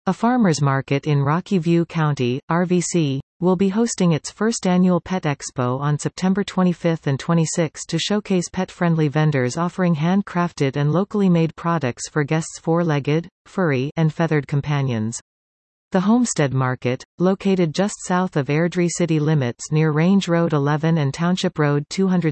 A farmers market in Rocky View County, RVC, will be hosting its first annual Pet Expo on September 25 and 26 to showcase pet-friendly vendors offering handcrafted and locally made products for guests' four-legged, furry, and feathered companions. The Homestead Market, located just south of Airdrie city limits near Range Road 11 and Township Road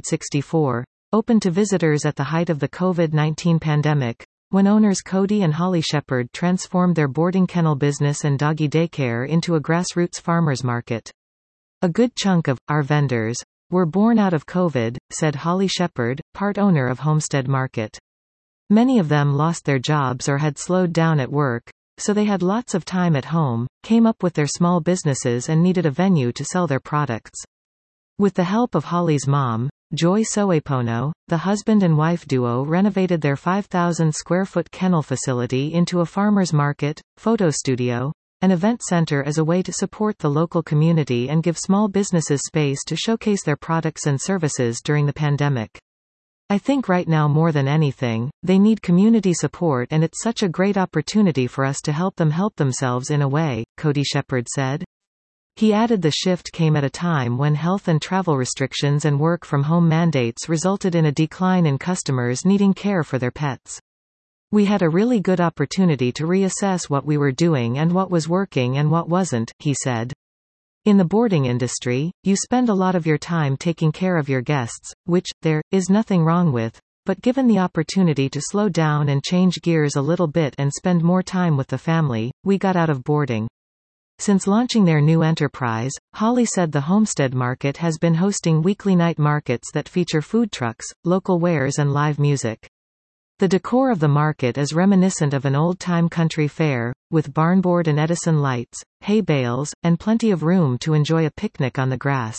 264, opened to visitors at the height of the COVID-19 pandemic, when owners Cody and Holly Shepherd transformed their boarding kennel business and doggy daycare into a grassroots farmers market. A good chunk of our vendors were born out of COVID, said Holly Shepherd, part owner of Homestead Market. Many of them lost their jobs or had slowed down at work, so they had lots of time at home, came up with their small businesses and needed a venue to sell their products. With the help of Holly's mom, Joy Soepono, the husband and wife duo renovated their 5,000-square-foot kennel facility into a farmer's market, photo studio, and event center as a way to support the local community and give small businesses space to showcase their products and services during the pandemic. I think right now more than anything, they need community support, and it's such a great opportunity for us to help them help themselves in a way, Cody Shepherd said. He added the shift came at a time when health and travel restrictions and work-from-home mandates resulted in a decline in customers needing care for their pets. We had a really good opportunity to reassess what we were doing and what was working and what wasn't, he said. In the boarding industry, you spend a lot of your time taking care of your guests, which there is nothing wrong with, but given the opportunity to slow down and change gears a little bit and spend more time with the family, we got out of boarding. Since launching their new enterprise, Holly said the Homestead Market has been hosting weekly night markets that feature food trucks, local wares and live music. The decor of the market is reminiscent of an old-time country fair, with barnboard and Edison lights, hay bales, and plenty of room to enjoy a picnic on the grass.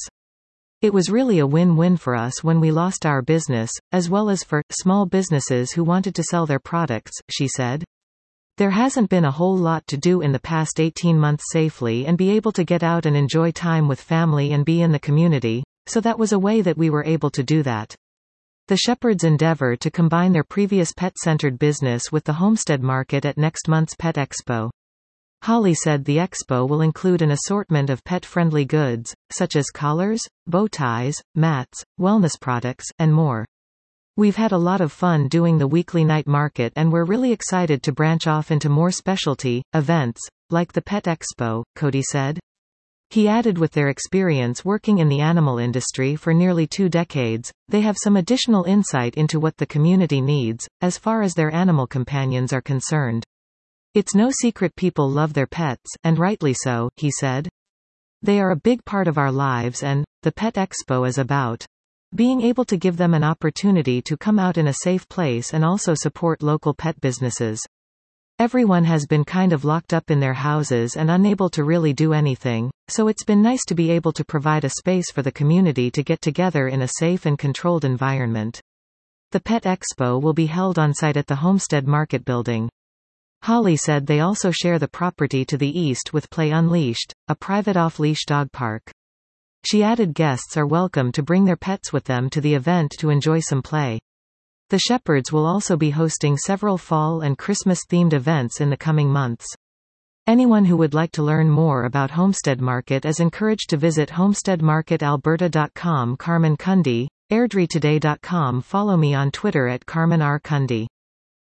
It was really a win-win for us when we lost our business, as well as for small businesses who wanted to sell their products, she said. There hasn't been a whole lot to do in the past 18 months safely and be able to get out and enjoy time with family and be in the community, so that was a way that we were able to do that. The Shepherds endeavor to combine their previous pet-centered business with the Homestead Market at next month's Pet Expo. Holly said the expo will include an assortment of pet-friendly goods, such as collars, bow ties, mats, wellness products, and more. We've had a lot of fun doing the weekly night market and we're really excited to branch off into more specialty events, like the Pet Expo, Cody said. He added with their experience working in the animal industry for nearly 2 decades, they have some additional insight into what the community needs, as far as their animal companions are concerned. It's no secret people love their pets, and rightly so, he said. They are a big part of our lives and the Pet Expo is about being able to give them an opportunity to come out in a safe place and also support local pet businesses. Everyone has been kind of locked up in their houses and unable to really do anything, so it's been nice to be able to provide a space for the community to get together in a safe and controlled environment. The Pet Expo will be held on site at the Homestead Market building. Holly said they also share the property to the east with Play Unleashed, a private off-leash dog park. She added guests are welcome to bring their pets with them to the event to enjoy some play. The Shepherds will also be hosting several fall and Christmas-themed events in the coming months. Anyone who would like to learn more about Homestead Market is encouraged to visit homesteadmarketalberta.com. Carmen Cundy, airdrietoday.com. Follow me on Twitter at Carmen R. Cundy.